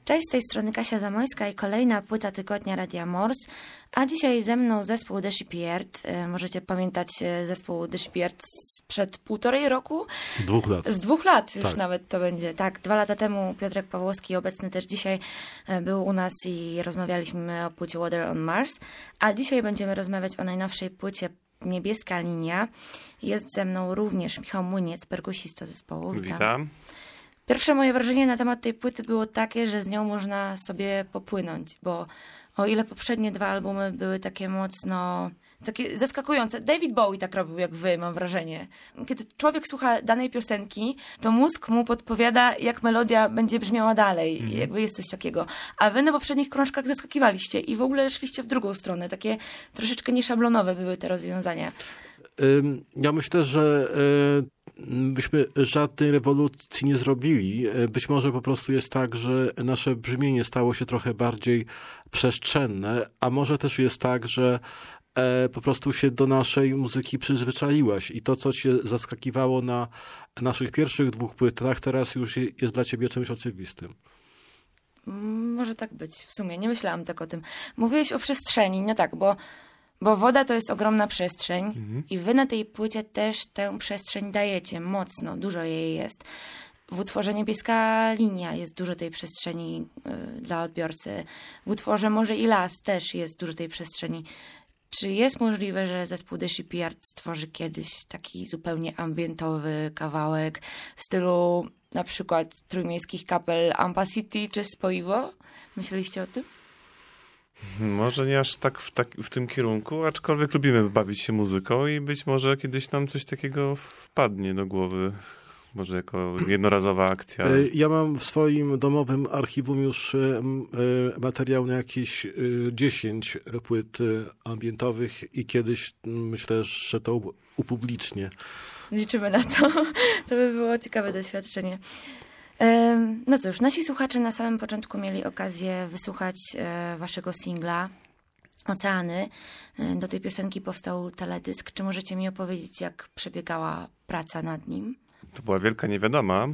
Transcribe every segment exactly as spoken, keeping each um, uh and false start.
Cześć, z tej strony Kasia Zamojska i kolejna płyta tygodnia Radia Morse, a dzisiaj ze mną zespół The Shipyard. Możecie pamiętać zespół The Shipyard sprzed półtorej roku? Dwóch lat. Z dwóch lat już tak. nawet to będzie. Tak, dwa lata temu Piotrek Pawłowski, obecny też dzisiaj, był u nas i rozmawialiśmy o płycie Water on Mars, a dzisiaj będziemy rozmawiać o najnowszej płycie Niebieska Linia. Jest ze mną również Michał Młyniec, perkusista zespołu. Witam. Witam. Pierwsze moje wrażenie na temat tej płyty było takie, że z nią można sobie popłynąć, bo o ile poprzednie dwa albumy były takie mocno, takie zaskakujące. David Bowie tak robił jak wy, mam wrażenie. Kiedy człowiek słucha danej piosenki, to mózg mu podpowiada, jak melodia będzie brzmiała dalej. Mm. Jakby jest coś takiego. A wy na poprzednich krążkach zaskakiwaliście i w ogóle szliście w drugą stronę. Takie troszeczkę nieszablonowe były te rozwiązania. Ja myślę, że byśmy żadnej rewolucji nie zrobili. Być może po prostu jest tak, że nasze brzmienie stało się trochę bardziej przestrzenne, a może też jest tak, że po prostu się do naszej muzyki przyzwyczaiłaś i to, co cię zaskakiwało na naszych pierwszych dwóch płytach, teraz już jest dla ciebie czymś oczywistym. Może tak być. W sumie nie myślałam tak o tym. Mówiłeś o przestrzeni. No tak, bo Bo woda to jest ogromna przestrzeń mhm. i wy na tej płycie też tę przestrzeń dajecie mocno, dużo jej jest. W utworze Niebieska Linia jest dużo tej przestrzeni y, dla odbiorcy. W utworze Morze i Las też jest dużo tej przestrzeni. Czy jest możliwe, że zespół The Shipyard stworzy kiedyś taki zupełnie ambientowy kawałek w stylu na przykład trójmiejskich kapel Ampa City czy Spoiwo? Myśleliście o tym? Może nie aż tak w, tak w tym kierunku, aczkolwiek lubimy bawić się muzyką i być może kiedyś nam coś takiego wpadnie do głowy. Może jako jednorazowa akcja. Ja mam w swoim domowym archiwum już materiał na jakieś dziesięć płyt ambientowych i kiedyś myślę, że to upublicznię. Liczymy na to. To by było ciekawe doświadczenie. No cóż, nasi słuchacze na samym początku mieli okazję wysłuchać waszego singla Oceany. Do tej piosenki powstał teledysk. Czy możecie mi opowiedzieć, jak przebiegała praca nad nim? To była wielka niewiadoma,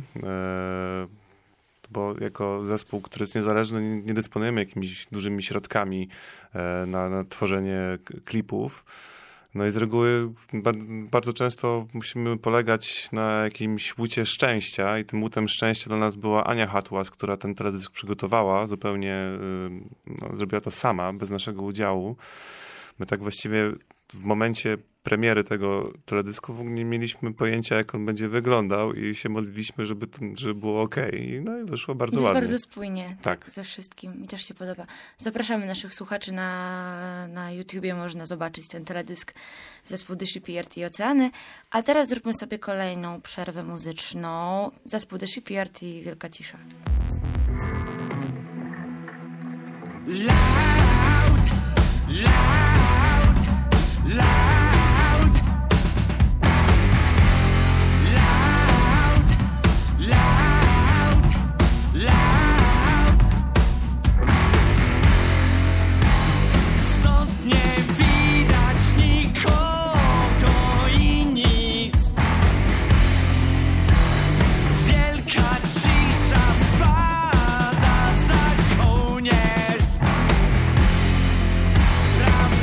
bo jako zespół, który jest niezależny, nie dysponujemy jakimiś dużymi środkami na, na tworzenie klipów. No i z reguły bardzo często musimy polegać na jakimś łucie szczęścia i tym łutem szczęścia dla nas była Ania Hatłas, która ten teledysk przygotowała, zupełnie no, zrobiła to sama, bez naszego udziału. My tak właściwie w momencie premiery tego teledysku w ogóle nie mieliśmy pojęcia, jak on będzie wyglądał i się modliliśmy, żeby, żeby było okej. No i wyszło bardzo jest ładnie. Bardzo spójnie, tak. tak, ze wszystkim. Mi też się podoba. Zapraszamy naszych słuchaczy na, na YouTubie, można zobaczyć ten teledysk zespół The Shipyard i Oceany. A teraz zróbmy sobie kolejną przerwę muzyczną. Zespół The Shipyard i Wielka Cisza. Loud, loud, loud. Prawda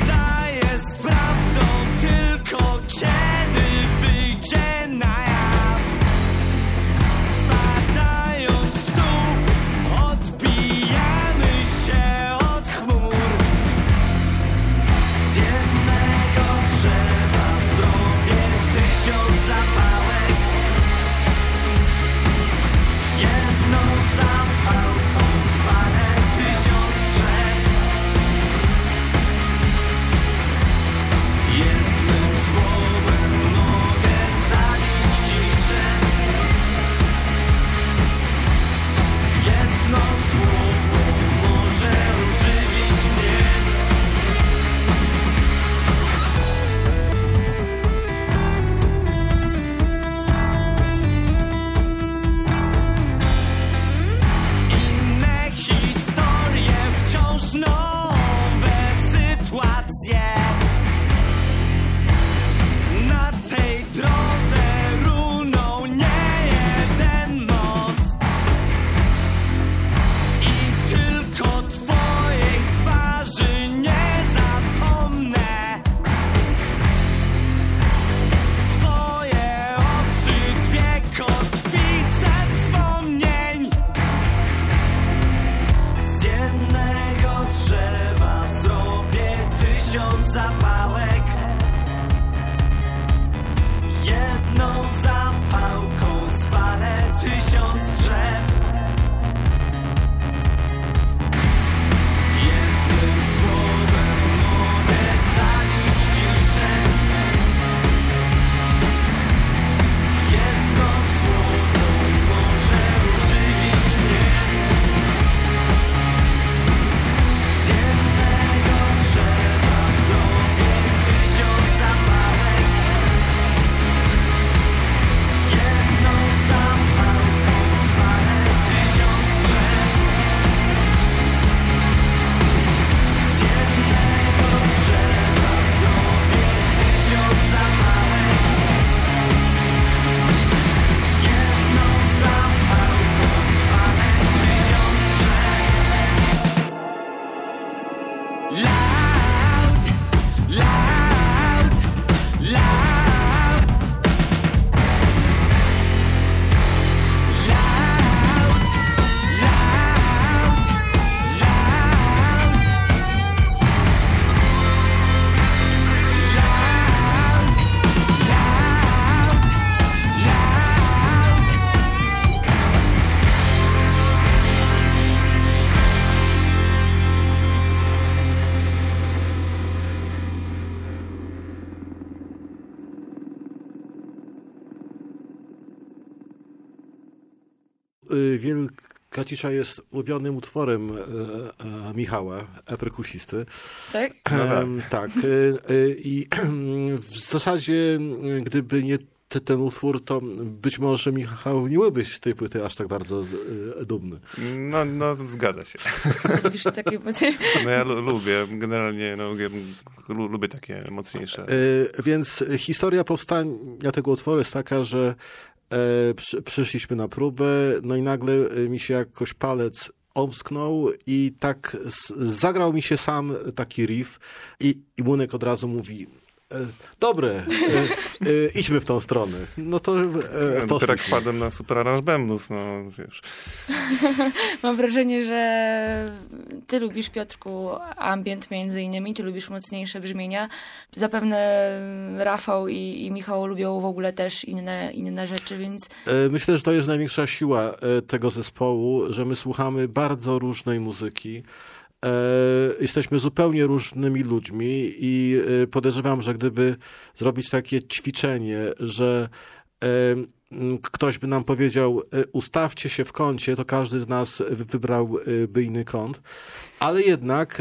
Wielka Cisza jest ulubionym utworem Michała, perkusisty. Tak? No tak. tak. I w zasadzie, gdyby nie ten utwór, to być może, Michał, nie byłbyś z tej płyty aż tak bardzo dumny. No, no zgadza się. Lubisz takie płyty? No ja lu- lubię, generalnie no, lubię, lubię takie mocniejsze. Więc historia powstania tego utworu jest taka, że E, przy, przyszliśmy na próbę, no i nagle mi się jakoś palec omsknął i tak z, zagrał mi się sam taki riff i, i Munek od razu mówi: e, dobre, e, e, idźmy w tą stronę. No to e, dopiero jak wpadłem na super aranż bębnów, no wiesz. Mam wrażenie, że ty lubisz, Piotrku, ambient między innymi, ty lubisz mocniejsze brzmienia. Zapewne Rafał i, i Michał lubią w ogóle też inne, inne rzeczy, więc... Myślę, że to jest największa siła tego zespołu, że my słuchamy bardzo różnej muzyki. Jesteśmy zupełnie różnymi ludźmi i podejrzewam, że gdyby zrobić takie ćwiczenie, że ktoś by nam powiedział: ustawcie się w kącie, to każdy z nas wybrałby inny kąt, ale jednak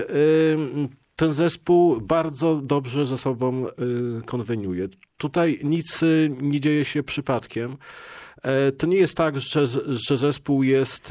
ten zespół bardzo dobrze ze sobą konweniuje. Tutaj nic nie dzieje się przypadkiem. To nie jest tak, że, że zespół jest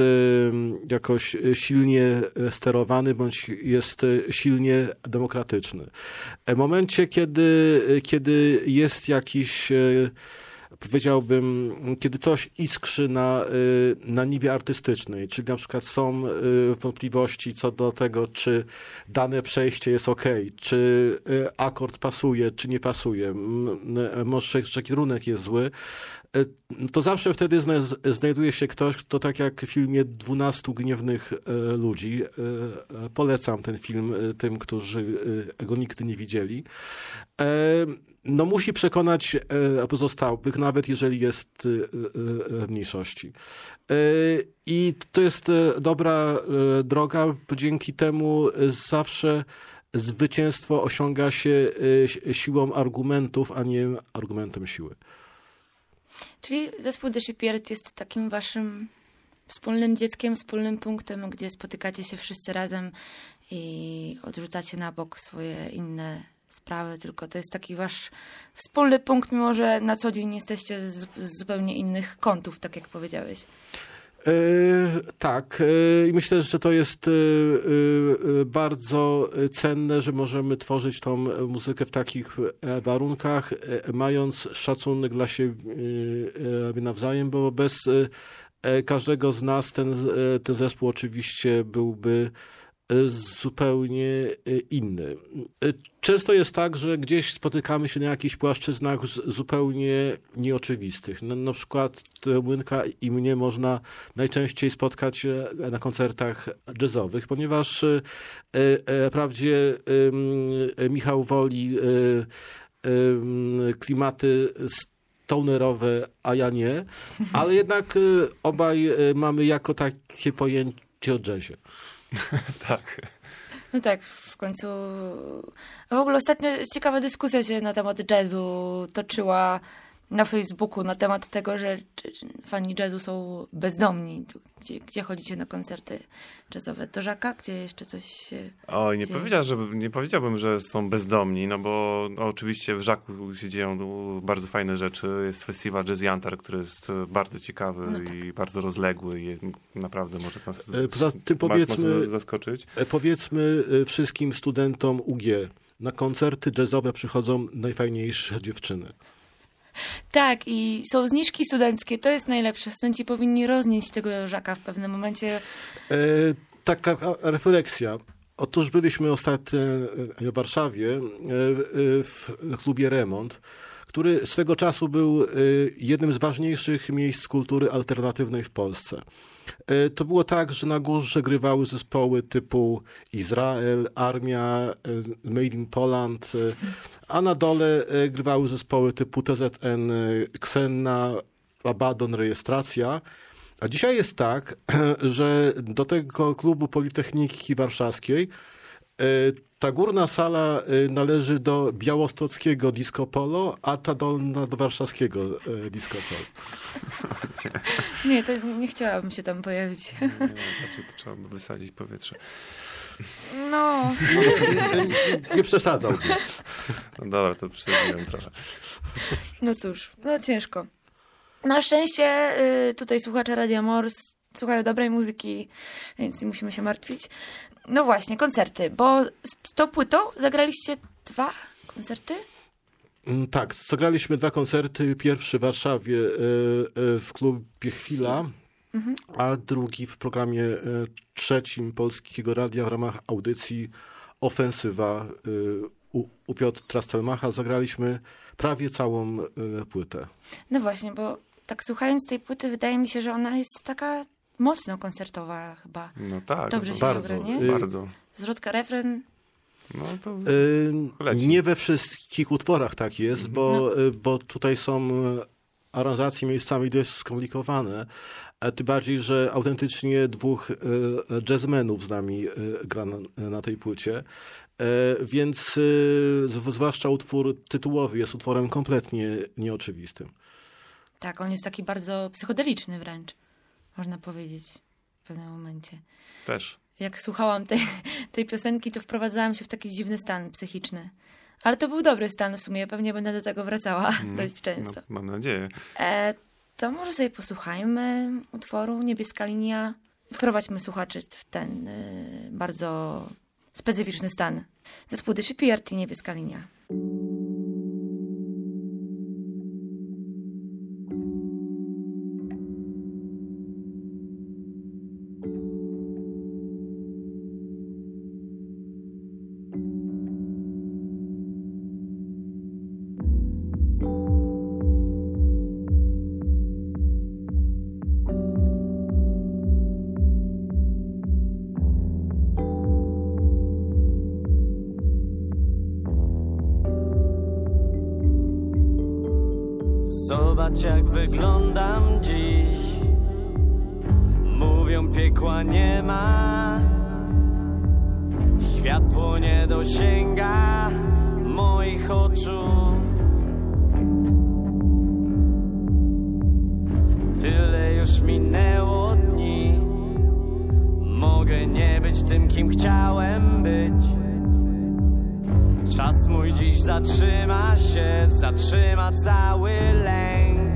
jakoś silnie sterowany bądź jest silnie demokratyczny. W momencie, kiedy, kiedy jest jakiś, powiedziałbym, kiedy coś iskrzy na, na niwie artystycznej, czyli na przykład są wątpliwości co do tego, czy dane przejście jest ok, czy akord pasuje, czy nie pasuje, może że kierunek jest zły, to zawsze wtedy znajduje się ktoś, kto tak jak w filmie dwunastu gniewnych ludzi, polecam ten film tym, którzy go nigdy nie widzieli, no musi przekonać pozostałych, nawet jeżeli jest w mniejszości. I to jest dobra droga, bo dzięki temu zawsze zwycięstwo osiąga się siłą argumentów, a nie argumentem siły. Czyli zespół The Shipyard jest takim waszym wspólnym dzieckiem, wspólnym punktem, gdzie spotykacie się wszyscy razem i odrzucacie na bok swoje inne sprawy, tylko to jest taki wasz wspólny punkt, mimo że na co dzień jesteście z, z zupełnie innych kątów, tak jak powiedziałeś. E, tak, i myślę, że to jest e, e, bardzo cenne, że możemy tworzyć tą muzykę w takich warunkach, e, mając szacunek dla siebie e, nawzajem, bo bez e, każdego z nas ten, e, ten zespół oczywiście byłby zupełnie inny. Często jest tak, że gdzieś spotykamy się na jakichś płaszczyznach zupełnie nieoczywistych. Na, na przykład Młynka i mnie można najczęściej spotkać na koncertach jazzowych, ponieważ e, e, wprawdzie e, Michał woli e, e, klimaty stonerowe, a ja nie, ale jednak e, obaj mamy jako takie pojęcie o jazzie. Tak. No tak, w końcu... A w ogóle ostatnio ciekawa dyskusja się na temat jazzu toczyła na Facebooku na temat tego, że fani jazzu są bezdomni. Gdzie, gdzie chodzicie na koncerty jazzowe? Do Żaka? Gdzie jeszcze coś się... Oj, nie, gdzie... powiedział, że, nie powiedziałbym, że są bezdomni, no bo no, oczywiście w Żaku się dzieją bardzo fajne rzeczy. Jest festiwal Jazz Jantar, który jest bardzo ciekawy no tak. i bardzo rozległy i naprawdę może nas Poza tym powiedzmy, zaskoczyć. Powiedzmy wszystkim studentom U G, na koncerty jazzowe przychodzą najfajniejsze dziewczyny. Tak, i są zniżki studenckie, to jest najlepsze. Studenci powinni roznieść tego Żaka w pewnym momencie. E, taka refleksja. Otóż byliśmy ostatnio w Warszawie w klubie Remont, który swego czasu był jednym z ważniejszych miejsc kultury alternatywnej w Polsce. To było tak, że na górze grywały zespoły typu Izrael, Armia, Made in Poland, a na dole grywały zespoły typu T Z N, Xenna, Abaddon, Rejestracja. A dzisiaj jest tak, że do tego klubu Politechniki Warszawskiej Ta górna sala należy do białostockiego Disco Polo, a ta dolna do warszawskiego Disco Polo. Nie, to nie chciałabym się tam pojawić. Nie, znaczy to trzeba by wysadzić powietrze. No. Nie, nie przesadzałbym. No dobra, to przesadziłem trochę. No cóż, no ciężko. Na szczęście y, tutaj słuchacze Radia Mors słuchają dobrej muzyki, więc nie musimy się martwić. No właśnie, koncerty, bo z tą płytą zagraliście dwa koncerty? Tak, zagraliśmy dwa koncerty. Pierwszy w Warszawie w klubie Chwila, mhm. a drugi w programie trzecim Polskiego Radia w ramach audycji Ofensywa u, u Piotra Stelmacha. Zagraliśmy prawie całą płytę. No właśnie, bo tak słuchając tej płyty wydaje mi się, że ona jest taka mocno koncertowa chyba. No tak. Dobrze się bardzo, dobra, nie? Bardzo. Zwrotka, refren. No to yy, nie we wszystkich utworach tak jest, mm-hmm. bo, no. bo tutaj są aranżacje miejscami dość skomplikowane. Tym bardziej, że autentycznie dwóch jazzmenów z nami gra na, na tej płycie. Więc zwłaszcza utwór tytułowy jest utworem kompletnie nieoczywistym. Tak, on jest taki bardzo psychodeliczny wręcz, można powiedzieć w pewnym momencie. Też. Jak słuchałam tej, tej piosenki, to wprowadzałam się w taki dziwny stan psychiczny. Ale to był dobry stan w sumie, pewnie będę do tego wracała mm, dość często. No, mam nadzieję. E, to może sobie posłuchajmy utworu Niebieska linia. Wprowadźmy słuchaczy w ten y, bardzo specyficzny stan. Zespół The Shipyard i Niebieska linia. Zobacz, jak wyglądam dziś. Mówią, piekła nie ma. Światło nie dosięga moich oczu. Tyle już minęło dni. Mogę nie być tym, kim chciałem być. Czas mój dziś zatrzyma się, zatrzyma cały lęk.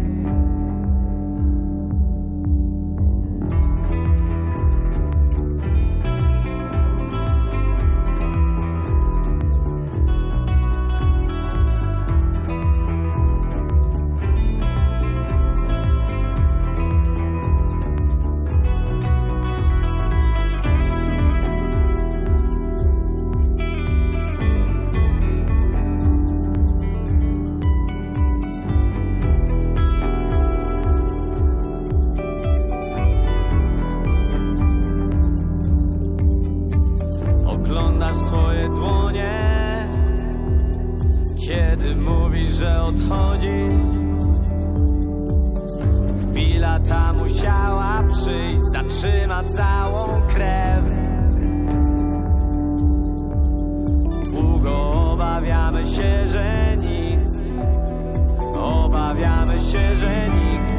Oglądasz swoje dłonie, kiedy mówisz, że odchodzisz. Chwila ta musiała przyjść, zatrzyma całą krew. Długo obawiamy się, że nic, obawiamy się, że nikt.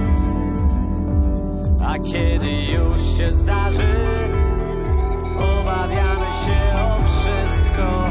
A kiedy już się zdarzy, obawiamy się o wszystko.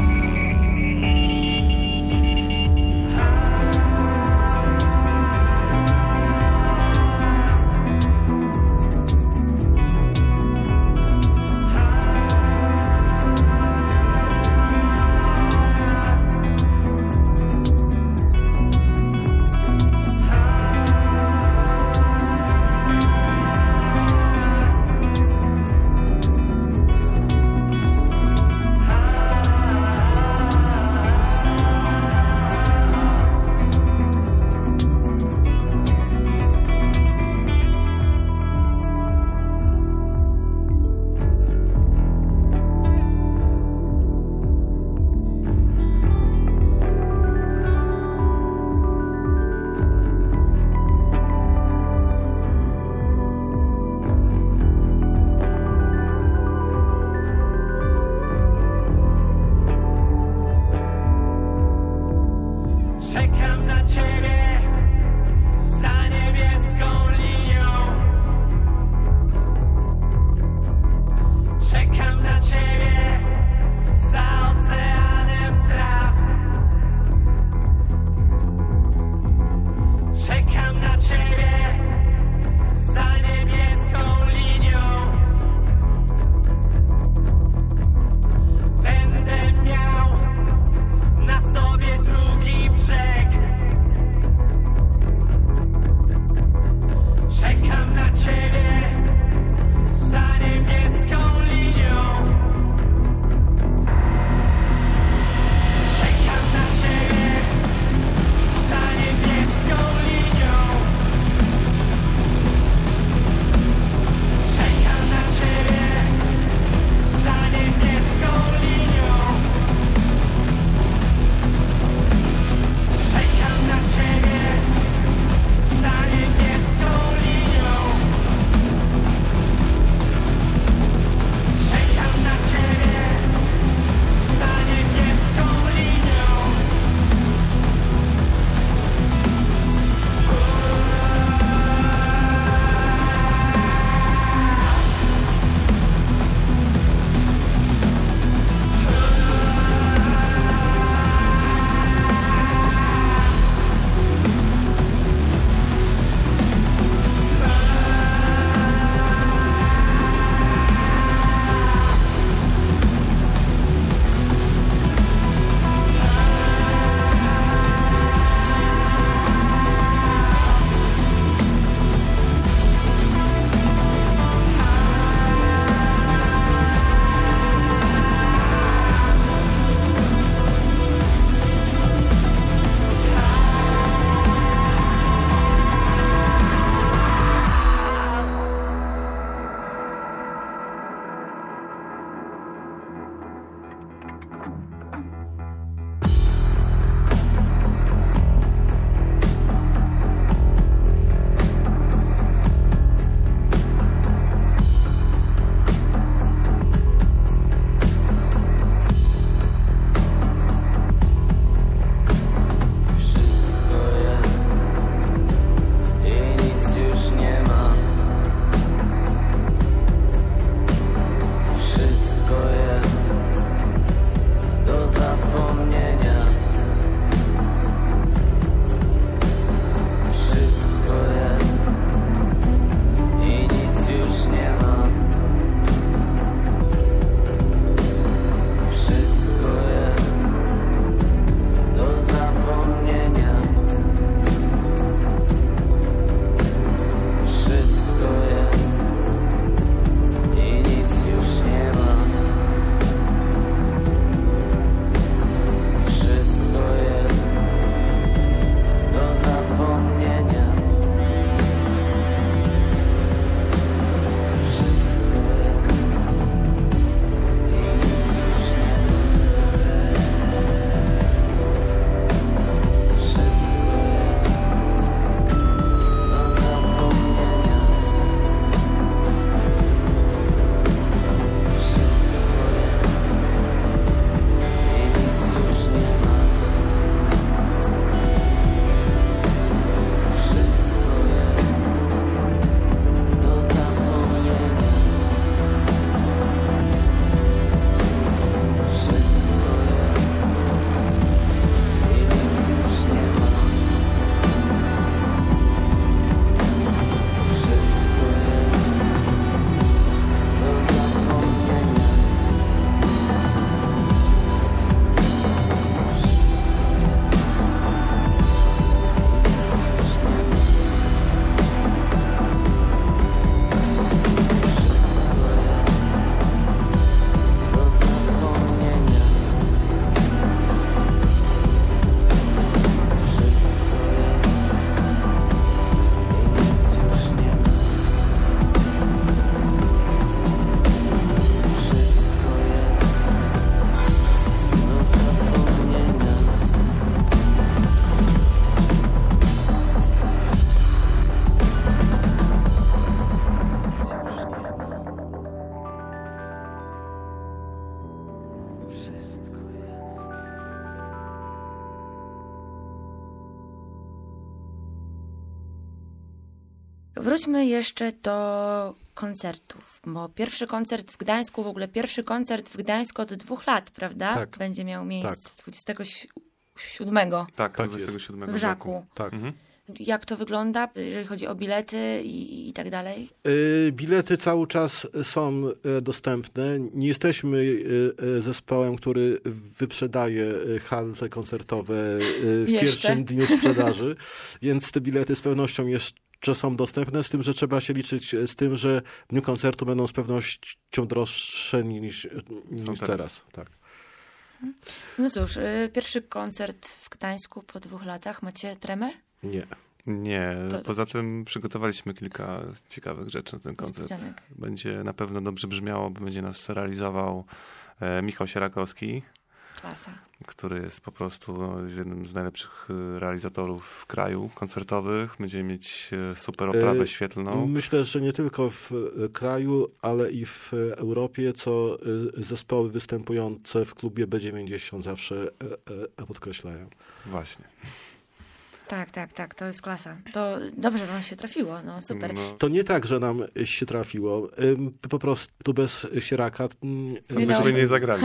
Wróćmy jeszcze do koncertów, bo pierwszy koncert w Gdańsku, w ogóle pierwszy koncert w Gdańsku od dwóch lat, prawda? Tak. Będzie miał miejsce Tak. dwudziestego siódmego Tak, Tak dwudziestego siódmego w Żaku. Tak. Mhm. Jak to wygląda, jeżeli chodzi o bilety i, i tak dalej? Y, Bilety cały czas są y, dostępne. Nie jesteśmy y, y, zespołem, który wyprzedaje y, hale koncertowe y, w Jeszcze. pierwszym dniu sprzedaży, więc te bilety z pewnością jeszcze że są dostępne, z tym, że trzeba się liczyć z tym, że w dniu koncertu będą z pewnością droższe niż, niż teraz. teraz. Tak. No cóż, y, pierwszy koncert w Gdańsku po dwóch latach. Macie tremę? Nie. Nie, To poza dobrze. tym przygotowaliśmy kilka ciekawych rzeczy na ten koncert. Niespodzianek. Będzie na pewno dobrze brzmiało, bo będzie nas realizował e, Michał Sierakowski, Klasa. który jest po prostu no, jednym z najlepszych e, realizatorów w kraju koncertowych. Będziemy mieć e, super oprawę E, świetlną. Myślę, że nie tylko w e, kraju, ale i w Europie, co e, zespoły występujące w klubie B dziewięćdziesiąt zawsze e, e, podkreślają. Właśnie. Tak, tak, tak, to jest klasa. To dobrze wam się trafiło, no super. No, To nie tak, że nam się trafiło. Ym, Po prostu bez Sieraka ym, Nie myśmy dało. nie zagrali.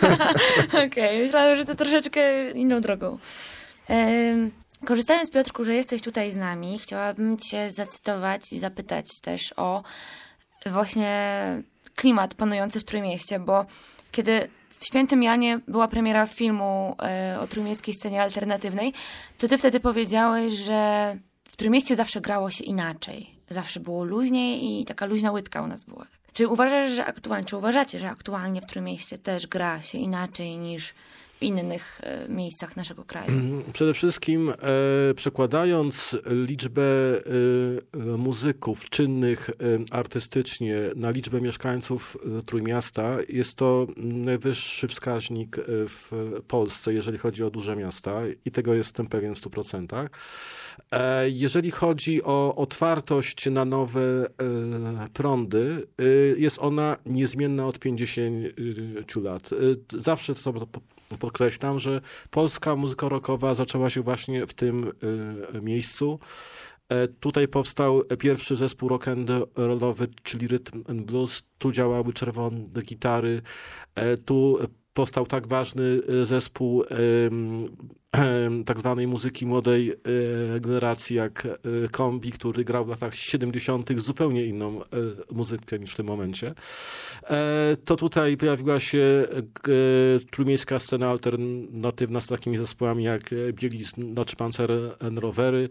Okej, myślałam, że to troszeczkę inną drogą. Em, korzystając, Piotrku, że jesteś tutaj z nami, chciałabym cię zacytować i zapytać też o właśnie klimat panujący w Trójmieście, bo kiedy w Świętym Janie była premiera filmu e, o trójmiejskiej scenie alternatywnej, to ty wtedy powiedziałeś, że w Trójmieście zawsze grało się inaczej. Zawsze było luźniej i taka luźna łydka u nas była. Czy uważasz, że aktualnie, czy uważacie, że aktualnie w Trójmieście też gra się inaczej niż w innych e, miejscach naszego kraju? Przede wszystkim e, przekładając liczbę e, muzyków czynnych e, artystycznie na liczbę mieszkańców e, Trójmiasta, jest to najwyższy wskaźnik e, w Polsce, jeżeli chodzi o duże miasta i tego jestem pewien w stu procentach. E, jeżeli chodzi o otwartość na nowe e, prądy, e, jest ona niezmienna od pięćdziesięciu lat. E, zawsze to podkreślam, że polska muzyka rockowa zaczęła się właśnie w tym y, miejscu. E, tutaj powstał pierwszy zespół rock'n'rollowy, czyli Rhythm and Blues. Tu działały czerwone gitary. E, tu powstał tak ważny zespół e, e, tak zwanej muzyki młodej e, generacji jak e, Kombi, który grał w latach siedemdziesiątych zupełnie inną e, muzykę niż w tym momencie. E, to tutaj pojawiła się e, trójmiejska scena alternatywna z takimi zespołami jak Bielizn, Naczpancer, Rowery.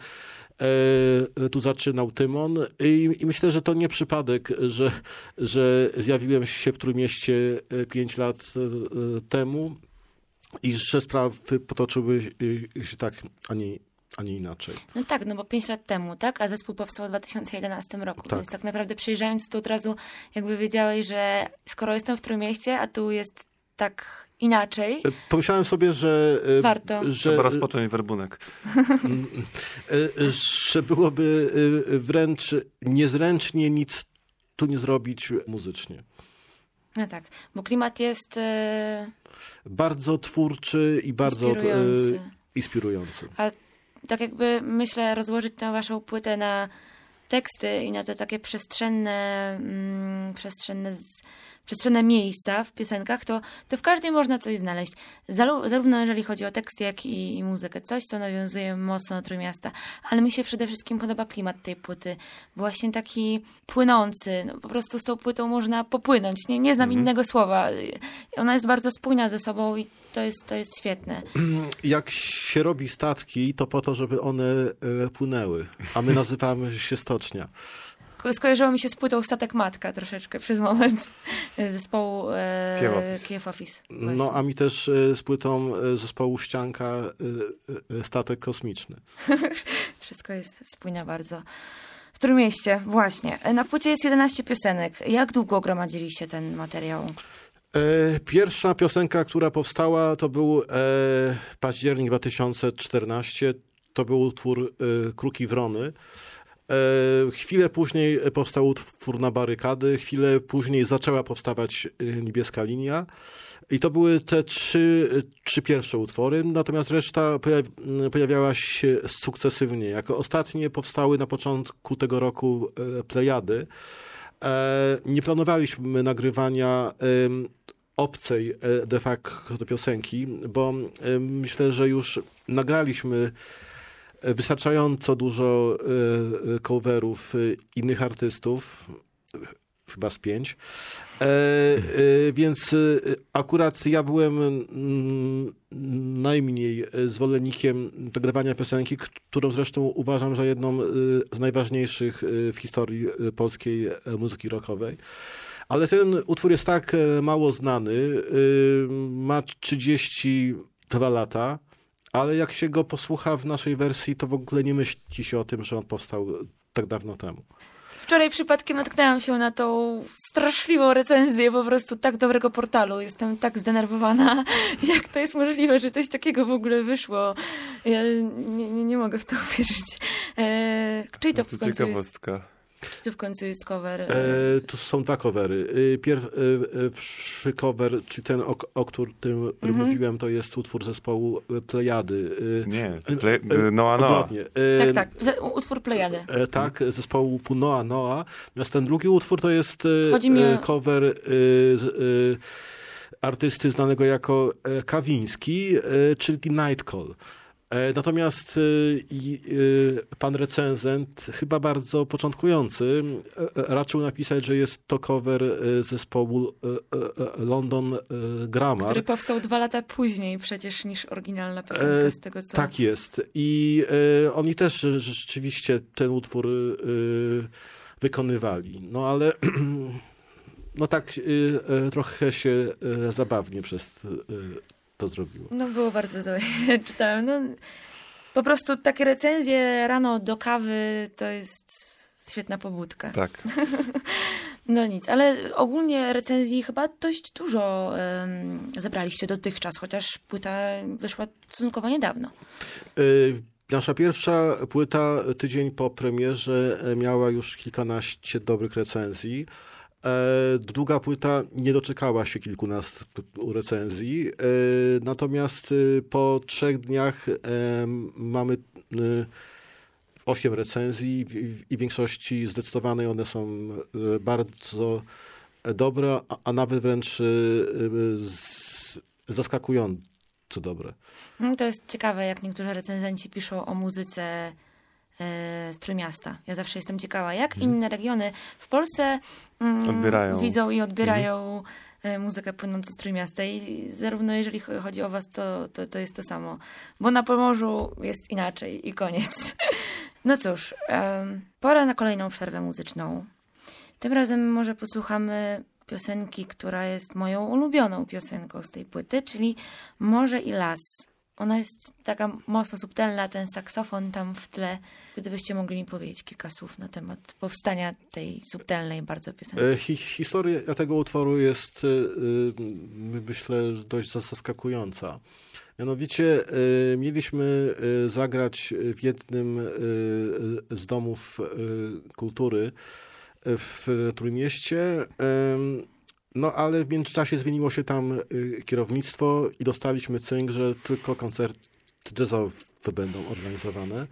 E, tu zaczynał Tymon i, i myślę, że to nie przypadek, że, że zjawiłem się w Trójmieście pięć lat e, temu i że sprawy potoczyły się tak, a nie, a nie inaczej. No tak, no bo pięć lat temu, tak? A zespół powstał w dwa tysiące jedenastym roku, Tak. więc tak naprawdę przyjrzając to od razu jakby wiedziałeś, że skoro jestem w Trójmieście, a tu jest tak inaczej, E, Pomyślałem sobie, że, e, Warto. że, Trzeba rozpocząć werbunek. e, że byłoby e, wręcz niezręcznie nic tu nie zrobić muzycznie. no tak, bo klimat jest e, Bardzo twórczy i bardzo inspirujący. e, inspirujący. A tak jakby, myślę, rozłożyć tę waszą płytę na teksty i na te takie przestrzenne, mm, przestrzenne, z, przestrzenne miejsca w piosenkach, to, to w każdej można coś znaleźć. Zalu, zarówno jeżeli chodzi o teksty, jak i, i muzykę. Coś, co nawiązuje mocno do Trójmiasta. Ale mi się przede wszystkim podoba klimat tej płyty. Właśnie taki płynący. No, po prostu z tą płytą można popłynąć. Nie, nie znam Mhm. innego słowa. Ona jest bardzo spójna ze sobą i to jest, to jest świetne. Jak się robi statki, to po to, żeby one e, płynęły, a my nazywamy się stocznia. Ko- Skojarzyło mi się z płytą Statek Matka troszeczkę przez moment zespołu e, Kiev Office. Kiev Office. No, Właśnie. a mi też e, z płytą e, zespołu Ścianka e, e, Statek Kosmiczny. Wszystko jest spójne bardzo. W Trójmieście, właśnie. Na płycie jest jedenaście piosenek. Jak długo gromadziliście ten materiał? E, Pierwsza piosenka, która powstała, to był e, październik dwa tysiące czternasty. To był utwór e, Kruki Wrony. E, chwilę później powstał utwór Na barykady, chwilę później zaczęła powstawać e, Niebieska linia. I to były te trzy, trzy pierwsze utwory, natomiast reszta pojawi- pojawiała się sukcesywnie. Jako ostatnie powstały na początku tego roku e, Plejady. E, nie planowaliśmy nagrywania em, obcej e, de facto piosenki, bo e, myślę, że już nagraliśmy e, wystarczająco dużo e, coverów e, innych artystów. chyba z pięć. E, e, więc e, akurat ja byłem m, najmniej zwolennikiem dogrywania piosenki, którą zresztą uważam za jedną z najważniejszych w historii polskiej muzyki rockowej. Ale ten utwór jest tak mało znany, ma trzydzieści dwa lata, ale jak się go posłucha w naszej wersji, to w ogóle nie myśli się o tym, że on powstał tak dawno temu. Wczoraj przypadkiem natknęłam się na tą straszliwą recenzję po prostu tak dobrego portalu. Jestem tak zdenerwowana, jak to jest możliwe, że coś takiego w ogóle wyszło. Ja nie, nie, nie mogę w to uwierzyć. Eee, czyj to, to w końcu ciekawostka. jest? Czy to w końcu jest cover? E, tu są dwa covery. Pierwszy cover, czyli ten, o, o którym mm-hmm. mówiłem, to jest utwór zespołu Plejady. Nie, Ple- Noa Noa. Tak, tak, utwór Plejady. E, tak, zespołu Noa Noa. Natomiast ten drugi utwór to jest mi... cover e, artysty znanego jako Kawiński, czyli Night Call. Natomiast pan recenzent, chyba bardzo początkujący, raczył napisać, że jest to cover zespołu London Grammar. Który powstał dwa lata później przecież niż oryginalna piosenka, z tego co... Tak jest. I oni też rzeczywiście ten utwór wykonywali. No ale no tak trochę się zabawnie przez... to zrobiło. No było bardzo złe. Czytałem. No, po prostu takie recenzje rano do kawy to jest świetna pobudka. Tak. No nic, ale ogólnie recenzji chyba dość dużo um, zebraliście dotychczas, chociaż płyta wyszła stosunkowo niedawno. Y- Nasza pierwsza płyta tydzień po premierze miała już kilkanaście dobrych recenzji. Druga płyta nie doczekała się kilkunastu recenzji, natomiast po trzech dniach mamy osiem recenzji i w większości zdecydowanej one są bardzo dobre, a nawet wręcz zaskakująco dobre. To jest ciekawe, jak niektórzy recenzenci piszą o muzyce z Trójmiasta. Ja zawsze jestem ciekawa, jak hmm. inne regiony w Polsce mm, odbierają. widzą i odbierają hmm. muzykę płynącą z Trójmiasta. I zarówno jeżeli chodzi o was, to, to, to jest to samo. Bo na Pomorzu jest inaczej i koniec. No cóż, um, pora na kolejną przerwę muzyczną. Tym razem może posłuchamy piosenki, która jest moją ulubioną piosenką z tej płyty, czyli Morze i las. Ona jest taka mocno subtelna, ten saksofon tam w tle. Gdybyście mogli mi powiedzieć kilka słów na temat powstania tej subtelnej bardzo piosenki. Hi- historia tego utworu jest, myślę, dość zaskakująca. Mianowicie mieliśmy zagrać w jednym z domów kultury w Trójmieście. No ale w międzyczasie zmieniło się tam kierownictwo i dostaliśmy cynk, że tylko koncerty jazzowe będą organizowane.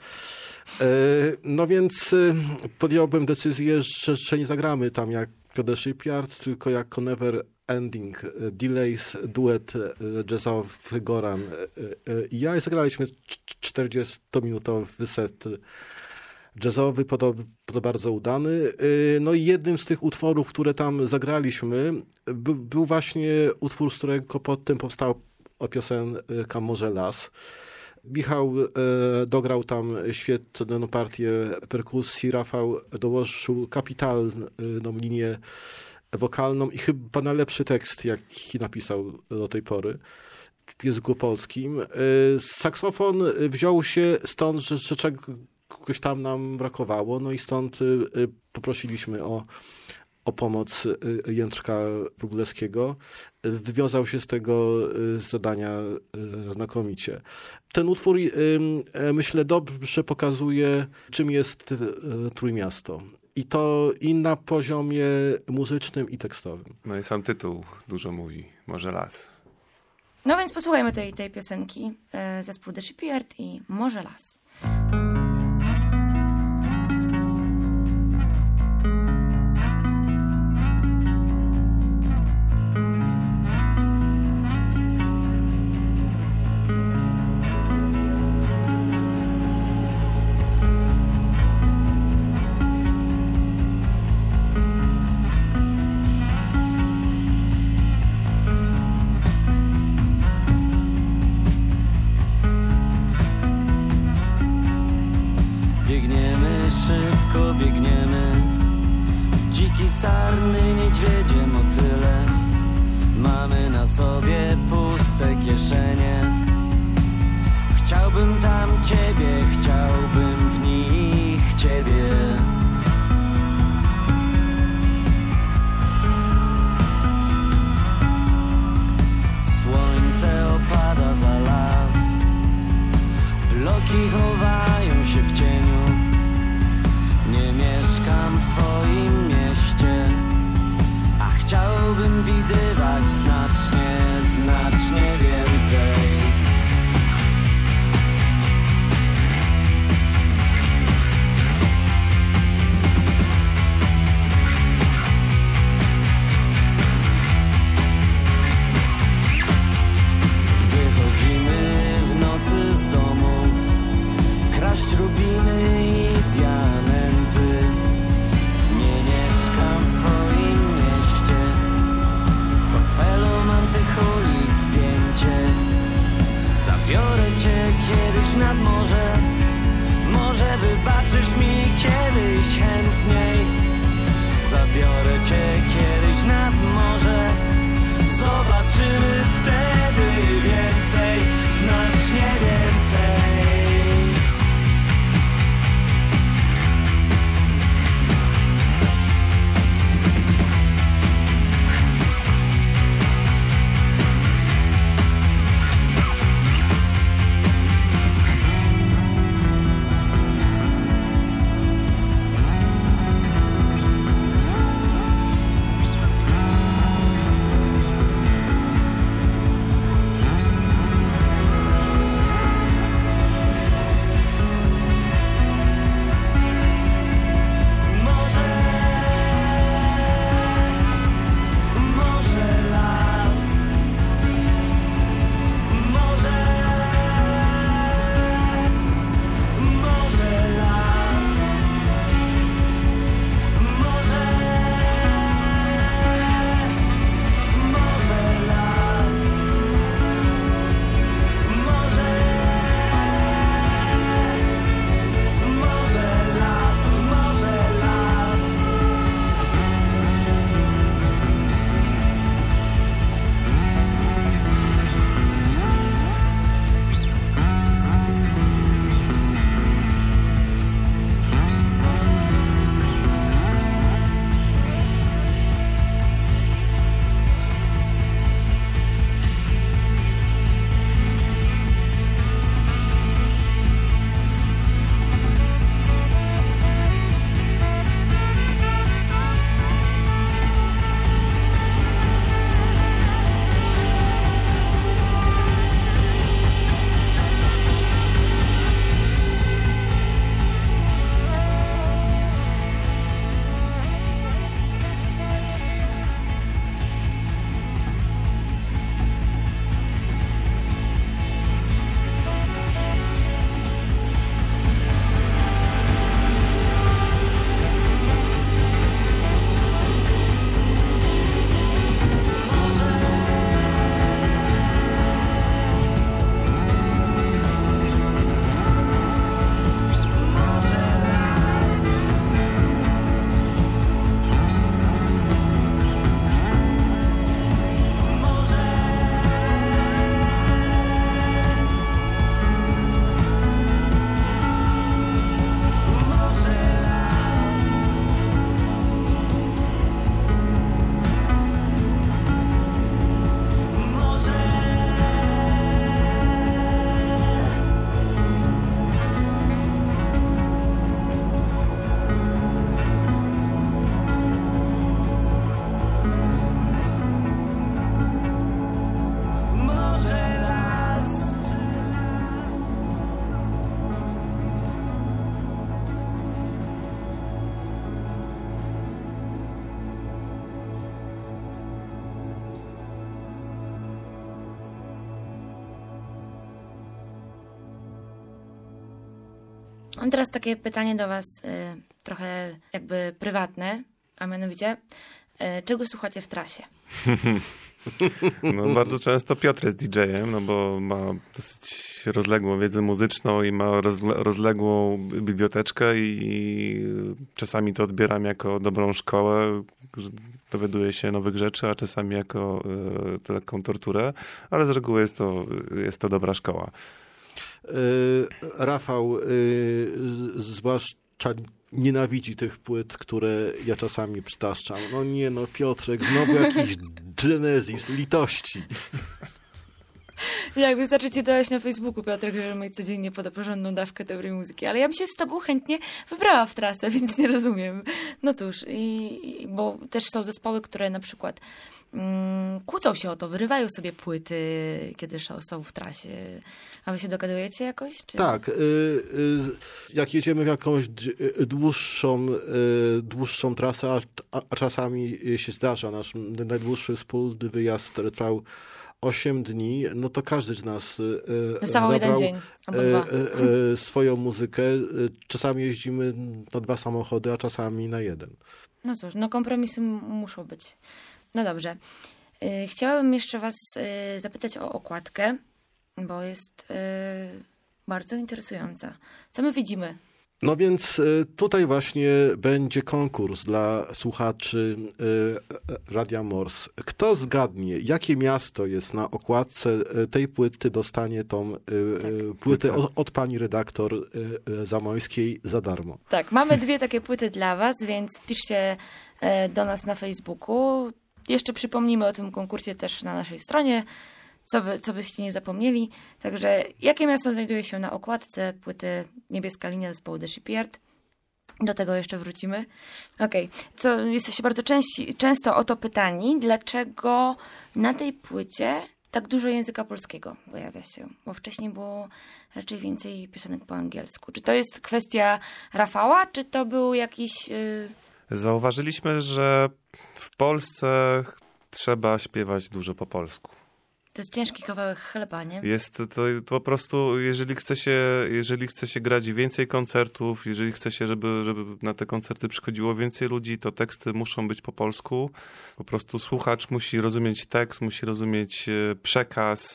No więc podjąłbym decyzję, że, że nie zagramy tam jak The Shipyard, tylko jako Never Ending Delays, duet jazzowy Goran i ja. I zagraliśmy czterdziestominutowy set jazzowy, to, to bardzo udany. No i jednym z tych utworów, które tam zagraliśmy, by, był właśnie utwór, z którego potem powstała piosenka Morze las. Michał e, dograł tam świetną partię perkusji, Rafał dołożył kapitalną linię wokalną i chyba najlepszy tekst, jaki napisał do tej pory w języku polskim. E, saksofon wziął się stąd, że, że czegoś tam nam brakowało, no i stąd y, poprosiliśmy o, o pomoc y, Jędrka Wróblewskiego. Wywiązał się z tego y, zadania y, znakomicie. Ten utwór, y, y, myślę, dobrze pokazuje, czym jest y, Trójmiasto. I to i na poziomie muzycznym i tekstowym. No i sam tytuł dużo mówi. Morze las. No więc posłuchajmy tej, tej piosenki. Y, zespół The Shipyard i Morze las. Ptaki, sarny, niedźwiedzie, motyle. Mamy na sobie puste kieszenie. Chciałbym tam ciebie, chciałbym w nich ciebie. Słońce opada za las. Bloki chowają się w cieniu. Nie mieszkam w twoim mieście, a chciałbym widywać znacznie, znacznie więcej. Wychodzimy w nocy z domów, kraść rubiny i diamenty. Nie mieszkam w twoim mieście, w portfelu mam tych ulic zdjęcie. Zabiorę cię kiedyś nad morze, może wybaczysz mi kiedyś chętniej. Zabiorę cię kiedyś nad morze, zobaczymy wtedy więcej, znacznie więcej. Mam teraz takie pytanie do was, y, trochę jakby prywatne, a mianowicie, y, czego słuchacie w trasie? No, bardzo często Piotr jest didżejem, no bo ma dosyć rozległą wiedzę muzyczną i ma rozle, rozległą biblioteczkę i, i czasami to odbieram jako dobrą szkołę, że dowiaduję się nowych rzeczy, a czasami jako y, lekką torturę, ale z reguły jest to, jest to dobra szkoła. Yy, Rafał, yy, zwłaszcza nienawidzi tych płyt, które ja czasami przytaszczam. No nie no, Piotrek, znowu jakiś Genesis, litości. Jak wystarczy ci dodać na Facebooku, Piotrek, że mi codziennie poda porządną dawkę dobrej muzyki. Ale ja bym się z tobą chętnie wybrała w trasę, więc nie rozumiem. No cóż, i, i, bo też są zespoły, które na przykład mm, kłócą się o to, wyrywają sobie płyty, kiedy są w trasie. A wy się dogadujecie jakoś? Czy... Tak. Y, y, jak jedziemy w jakąś dłuższą, y, dłuższą trasę, a, a czasami się zdarza, nasz najdłuższy wspólny wyjazd trwał osiem dni, no to każdy z nas e, zabrał jeden dzień, albo dwa. E, e, swoją muzykę. Czasami jeździmy na dwa samochody, a czasami na jeden. No cóż, no kompromisy m- muszą być. No dobrze. E, chciałabym jeszcze was e, zapytać o okładkę, bo jest e, bardzo interesująca. Co my widzimy? No więc tutaj właśnie będzie konkurs dla słuchaczy Radia Mors. Kto zgadnie, jakie miasto jest na okładce tej płyty, dostanie tą tak. płytę od, od pani redaktor Zamojskiej za darmo. Tak, mamy dwie takie płyty dla was, więc piszcie do nas na Facebooku. Jeszcze przypomnimy o tym konkursie też na naszej stronie, co, by, co byście nie zapomnieli. Także jakie miasto znajduje się na okładce płyty Niebieska Linia zespołu The Shipyard? Do tego jeszcze wrócimy. Okej. Okay. Co jesteście bardzo części, często o to pytani, dlaczego na tej płycie tak dużo języka polskiego pojawia się? Bo wcześniej było raczej więcej piosenek po angielsku. Czy to jest kwestia Rafała, czy to był jakiś... Yy... Zauważyliśmy, że w Polsce trzeba śpiewać dużo po polsku. To jest ciężki kawałek chleba, nie? Jest to, to po prostu, jeżeli chce się, jeżeli chce się grać więcej koncertów, jeżeli chce się, żeby, żeby na te koncerty przychodziło więcej ludzi, to teksty muszą być po polsku. Po prostu słuchacz musi rozumieć tekst, musi rozumieć przekaz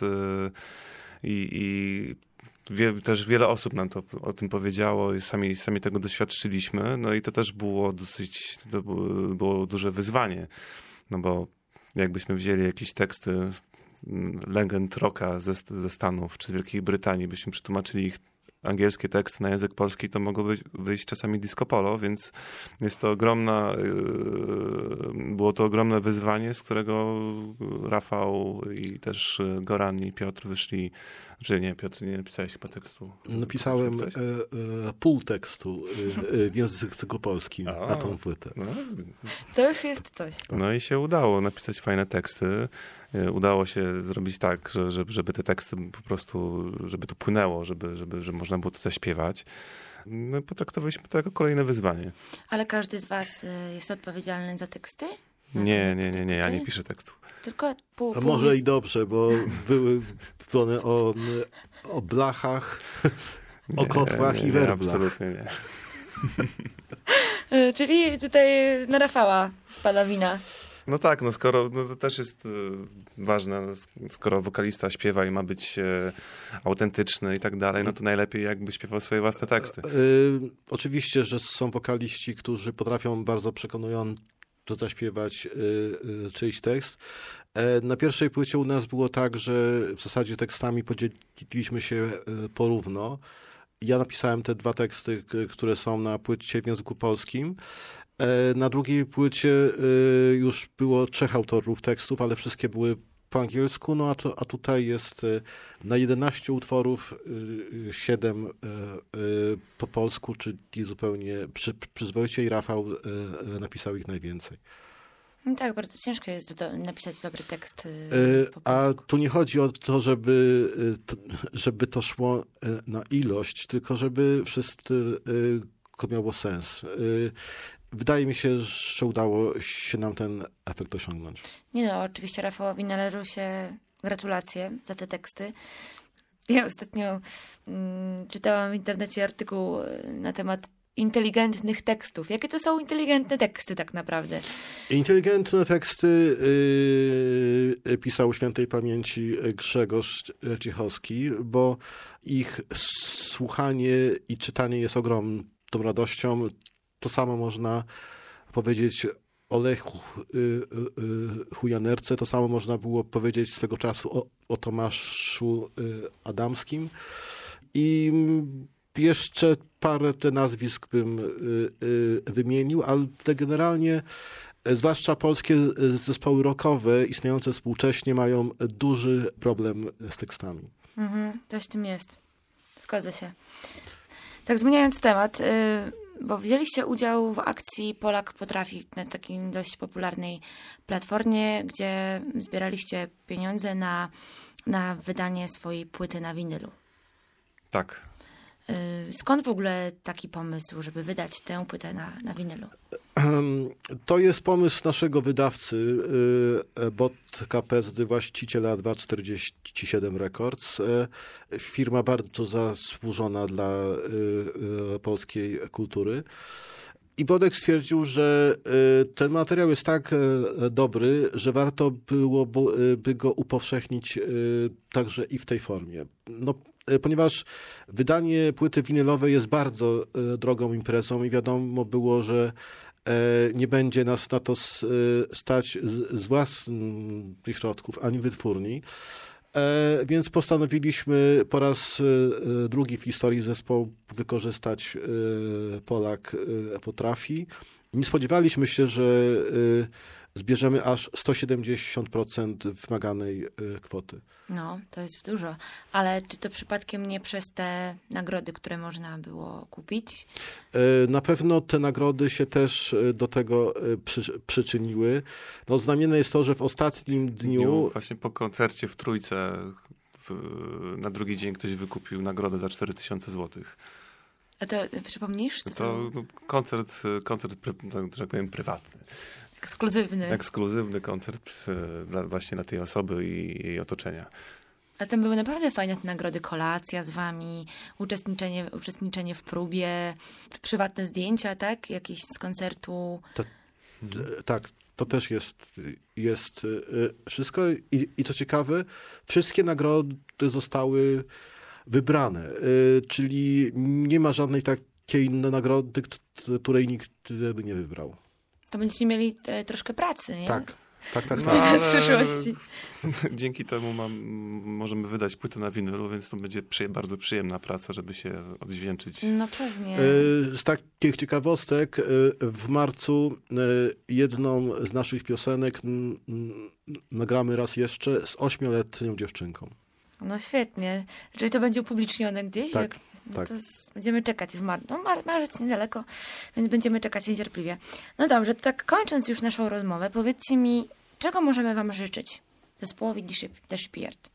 i, i wie, też wiele osób nam to o tym powiedziało i sami, sami tego doświadczyliśmy. No i to też było dosyć, to było, było duże wyzwanie, no bo jakbyśmy wzięli jakieś teksty legend rocka ze, ze Stanów czy z Wielkiej Brytanii, byśmy przetłumaczyli ich angielskie teksty na język polski, to mogło być, wyjść czasami disco polo, więc jest to ogromna, yy, było to ogromne wyzwanie, z którego Rafał i też Goran i Piotr wyszli, że nie, Piotr, nie napisałeś chyba tekstu. Napisałem e, e, pół tekstu e, w języku polskim A, na tą płytę. No. To już jest coś. No i się udało napisać fajne teksty. Udało się zrobić tak, że, żeby, żeby te teksty po prostu, żeby to płynęło, żeby, żeby, żeby można było to zaśpiewać. No, potraktowaliśmy to jako kolejne wyzwanie. Ale każdy z was jest odpowiedzialny za teksty? Nie, nie, nie, nie, ja nie piszę tekstu. Tylko pół, pół A może jest... i dobrze, bo były one o, o blachach, Nie, o kotłach nie, i nie, werblach. Absolutnie nie. Czyli tutaj na Rafała spada wina. No tak, no skoro, no to też jest y, ważne, skoro wokalista śpiewa i ma być y, autentyczny i tak dalej, no to najlepiej jakby śpiewał swoje własne teksty. Y, oczywiście, że są wokaliści, którzy potrafią bardzo przekonująco zaśpiewać y, y, czyjś tekst. E, na pierwszej płycie u nas było tak, że w zasadzie tekstami podzieliliśmy się y, porówno. Ja napisałem te dwa teksty, k- które są na płycie w języku polskim. Na drugiej płycie już było trzech autorów tekstów, ale wszystkie były po angielsku, no a, to, a tutaj jest na jedenaście utworów siedem po polsku, czyli zupełnie przy, przyzwoicie i Rafał napisał ich najwięcej. No tak, bardzo ciężko jest do, napisać dobry tekst po A polsku. tu nie chodzi o to, żeby to, żeby to szło na ilość, tylko żeby wszystko miało sens. Wydaje mi się, że udało się nam ten efekt osiągnąć. Nie no, oczywiście Rafałowi należą się gratulacje za te teksty. Ja ostatnio mm, czytałam w internecie artykuł na temat inteligentnych tekstów. Jakie to są inteligentne teksty tak naprawdę? Inteligentne teksty yy, pisał świętej pamięci Grzegorz Ciechowski, bo ich słuchanie i czytanie jest ogromną radością. To samo można powiedzieć o Lechu Hujanerce, to samo można było powiedzieć swego czasu o, o Tomaszu Adamskim. I jeszcze parę te nazwisk bym wymienił, ale generalnie zwłaszcza polskie zespoły rockowe istniejące współcześnie mają duży problem z tekstami. Mhm, coś w tym jest. Zgodzę się. Tak, zmieniając temat, bo wzięliście udział w akcji Polak Potrafi, na takiej dość popularnej platformie, gdzie zbieraliście pieniądze na, na wydanie swojej płyty na winylu. Tak. Skąd w ogóle taki pomysł, żeby wydać tę płytę na, na winylu? To jest pomysł naszego wydawcy, Botka Pezdy, właściciela dwieście czterdzieści siedem Records. Firma bardzo zasłużona dla polskiej kultury. I Bodek stwierdził, że ten materiał jest tak dobry, że warto byłoby go upowszechnić także i w tej formie. No, ponieważ wydanie płyty winylowej jest bardzo drogą imprezą i wiadomo było, że nie będzie nas na to stać z własnych środków ani wytwórni. Więc postanowiliśmy po raz drugi w historii zespołu wykorzystać Polak Potrafi. Nie spodziewaliśmy się, że zbierzemy aż sto siedemdziesiąt procent wymaganej kwoty. No, to jest dużo. Ale czy to przypadkiem nie przez te nagrody, które można było kupić? Na pewno te nagrody się też do tego przy, przyczyniły. No, znamienne jest to, że w ostatnim dniu... dniu właśnie po koncercie w Trójce w, na drugi dzień ktoś wykupił nagrodę za cztery tysiące złotych. A to przypomnisz? To, to koncert, koncert, że tak powiem, prywatny. Ekskluzywny. Ekskluzywny koncert dla, właśnie dla tej osoby i jej otoczenia. A tam były naprawdę fajne te nagrody, kolacja z wami, uczestniczenie, uczestniczenie w próbie, prywatne zdjęcia, tak? Jakieś z koncertu. To, tak, to też jest, jest wszystko. I, I co ciekawe, wszystkie nagrody zostały wybrane, czyli nie ma żadnej takiej nagrody, której nikt by nie wybrał. To będziecie mieli e, troszkę pracy, nie? Tak, tak, tak. No, tak. ale w przyszłości. Dzięki temu mam, możemy wydać płytę na winylu, więc to będzie przyje, bardzo przyjemna praca, żeby się oddźwięczyć. No pewnie. Z takich ciekawostek, w marcu jedną z naszych piosenek nagramy raz jeszcze z ośmioletnią dziewczynką. No świetnie. Czyli to będzie upublicznione gdzieś? Tak, Jak, no tak. to z, będziemy czekać w marcu. No mar, marzec niedaleko, więc będziemy czekać niecierpliwie. No dobrze, to tak kończąc już naszą rozmowę, powiedzcie mi, czego możemy wam życzyć zespołowi The Shipyard?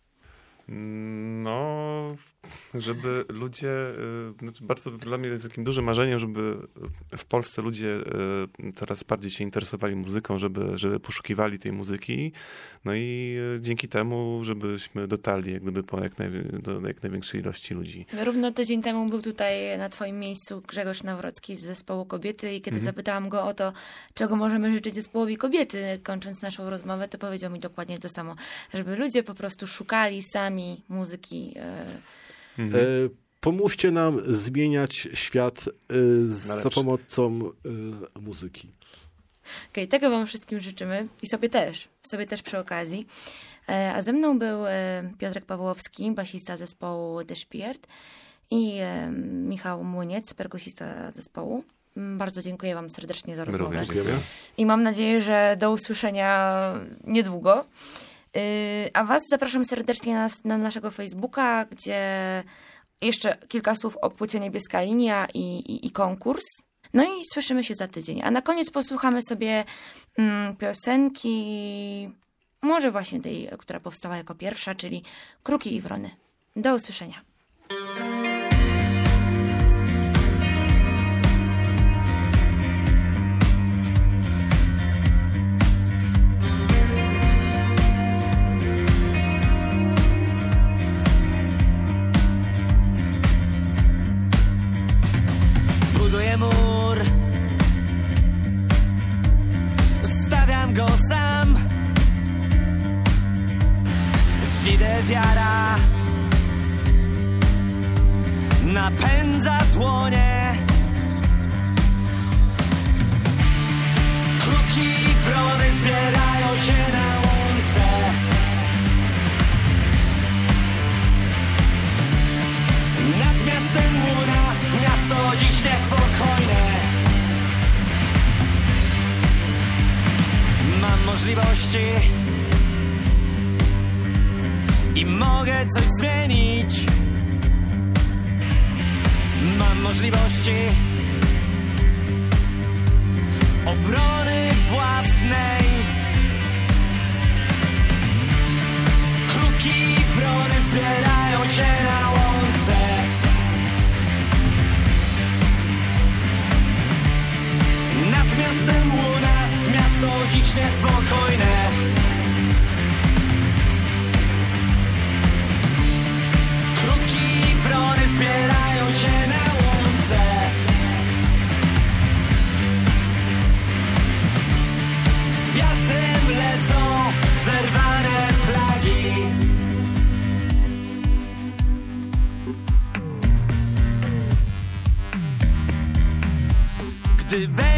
No, żeby ludzie, znaczy bardzo dla mnie jest takim dużym marzeniem, żeby w Polsce ludzie coraz bardziej się interesowali muzyką, żeby, żeby poszukiwali tej muzyki, no i dzięki temu, żebyśmy dotarli jak gdyby po jak naj, do jak największej ilości ludzi. Równo tydzień temu był tutaj na twoim miejscu Grzegorz Nawrocki z zespołu Kobiety i kiedy mhm. zapytałam go o to, czego możemy życzyć zespołowi Kobiety, kończąc naszą rozmowę, to powiedział mi dokładnie to samo, żeby ludzie po prostu szukali sami muzyki. Mhm. E, pomóżcie nam zmieniać świat e, za pomocą e, muzyki. Okej, okay, tego wam wszystkim życzymy i sobie też, sobie też przy okazji. E, a ze mną był e, Piotrek Pawłowski, basista zespołu The Shipyard i e, Michał Młyniec, perkusista zespołu. Bardzo dziękuję wam serdecznie za rozmowę. Dziękujemy. I mam nadzieję, że do usłyszenia niedługo. A was zapraszam serdecznie na, na naszego Facebooka, gdzie jeszcze kilka słów o płycie Niebieska Linia i, i, i konkurs. No i słyszymy się za tydzień. A na koniec posłuchamy sobie mm, piosenki, może właśnie tej, która powstała jako pierwsza, czyli Kruki i Wrony. Do usłyszenia. Budujemy mam go sam. Fide wiara napędza dłonie. Kruki wrony zbierają się na łące. Nad miastem łuna, miasto dziś niespokojne. Mam możliwości i mogę coś zmienić. Mam możliwości obrony własnej. Kruki wrony zbierają się na łące. Nad miastem łuna, miasto dziś niespokojne. Kruki wrony zbierają się na łące. Z wiatrem lecą zerwane flagi. Gdy